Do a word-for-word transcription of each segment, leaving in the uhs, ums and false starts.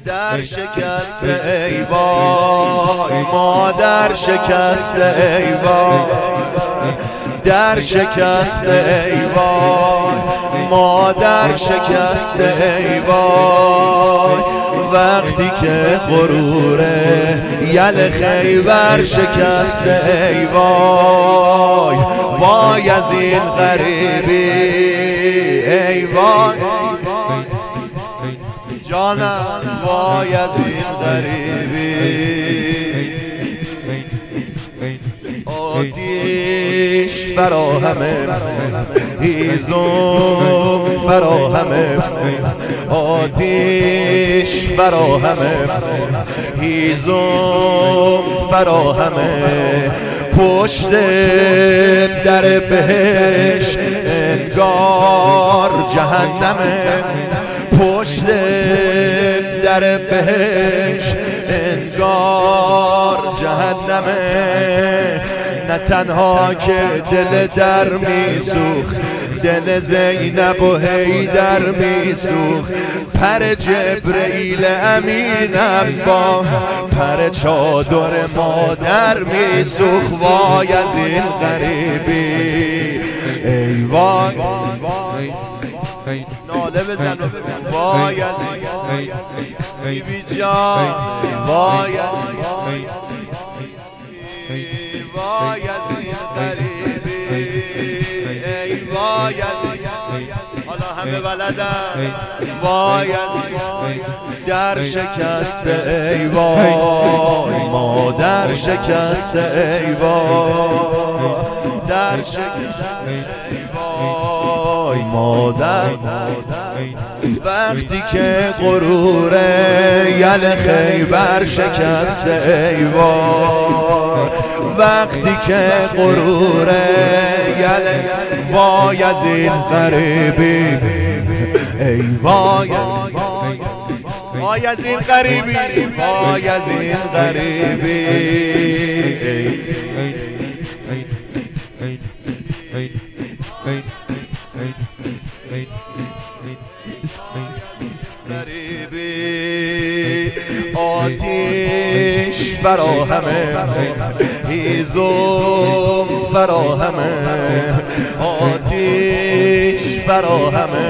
در شکسته ای وای، مادر شکسته ای وای، در شکسته ای وای، مادر شکسته ای وای. وقتی که غرور یل خیبر شکسته ای وای، وای از این غریبی ای وای جانم، وای از این غریبی. آتیش فراهمه هیزم فراهمه، آتیش فراهمه هیزم فراهمه. پشت در بهش انگار جهنمه، پشت در بهش انگار جهنمه. نه تنها که دل در میسوخت، دل زینب و حیدر میسوخت، پر جبرئیل امینم با پر چادر مادر میسوخت. وای از این غریبی ای وای، ناله بزن وای از این بیبی جان، وای از این وای از این غریبی ای وای از این، حالا همه بلدن. وای از این در شکسته ای وای، مادر شکسته ای وای، در شکسته ای وای مادر. وقتی که غرور یل خیبر شکسته ای وای، وقتی که غرور یل، وای از این غریبی ای وای، وای از این غریبی، وای از این غریبی غریبی. آتیش فراهمه هیزم فراهمه، آتیش فراهمه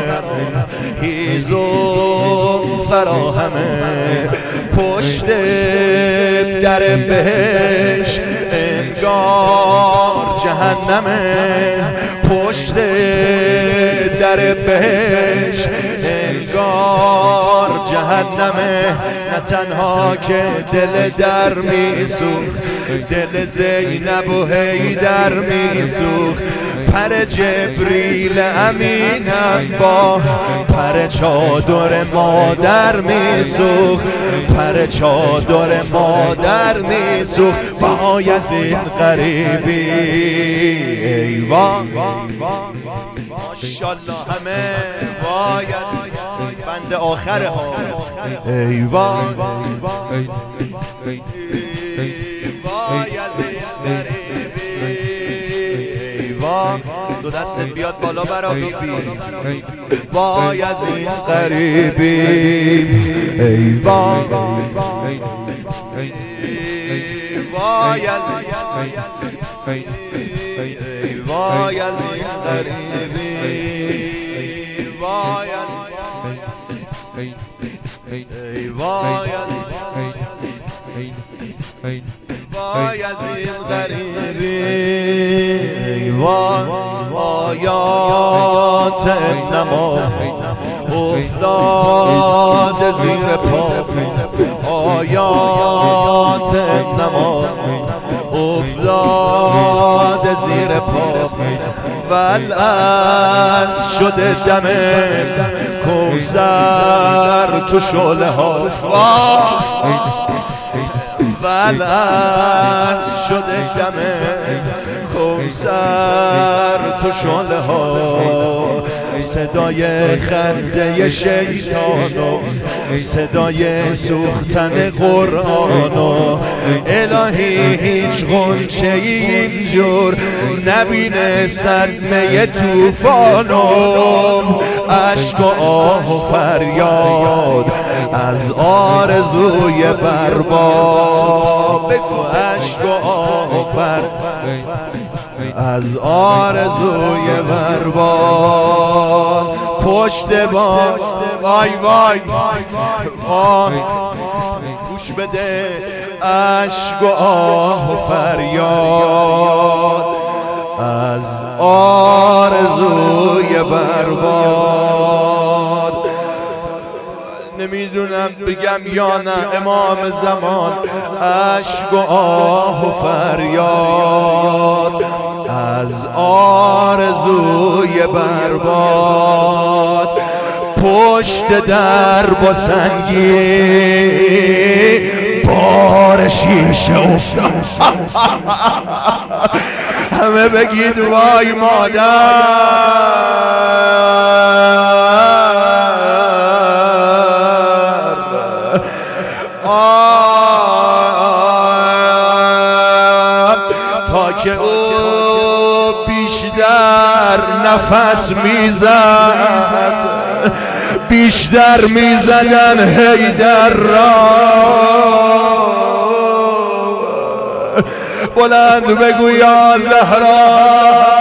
هیزم فراهمه. پشت در بهش انگار جهنمه، پشت در بهش انگار جهنمه. نه تنها که دل در میسوخت، دل زینب و حیدر میسوخت، پر جبریل امینم با پر چادر مادر میسوخت، پر چادر مادر میسوخت. وای از این غریبی ای وای، ماشاءالله همه. وای از بند آخره ها ای وای، وای از این غریبی ای وای. دو دستت بیاد بالا برا بیبی. وای از این غریبی ای وای، وای از ای وای از این غریبی، وای از ای وای از وای از این غریبی ای وای. آیات نما افتاد زیر پا، آیات نما افتاد زیر پا. والعصر شده دم کوثر تو شعله ها، والعصر شده دم کوثر تو شعله ها. صدای خنده شیطان و صدای سوختن قرآن و الهی هیچ غنچه اینجور نبینه صدمه توفان و عشق و آه و فریاد از آرزوی برباد بگو عشق و آفر از آرزوی برباد پشت باد وای وای آه گوش بده عشق و آه و فریاد از آرزوی برباد نمیدونم بگم یا نه امام زمان عشق و آه و فریاد از آرزوی برباد پشت در با سنگی بار شیشه افتاد همه بگید وای مادر تا که او بیشتر نفس میزد بیشتر میزدن حیدر را بلند بگو یا زهرا